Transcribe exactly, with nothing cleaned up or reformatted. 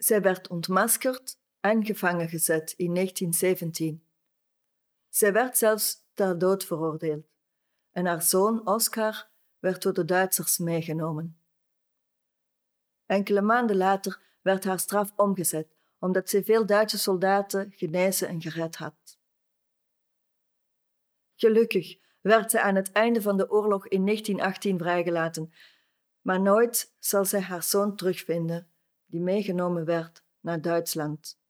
Zij werd ontmaskerd en gevangen gezet in negentien zeventien. Zij werd zelfs ter dood veroordeeld en haar zoon Oscar werd door de Duitsers meegenomen. Enkele maanden later werd haar straf omgezet, omdat zij veel Duitse soldaten genezen en gered had. Gelukkig werd zij aan het einde van de oorlog in negentien achttien vrijgelaten, maar nooit zal zij haar zoon terugvinden, die meegenomen werd naar Duitsland.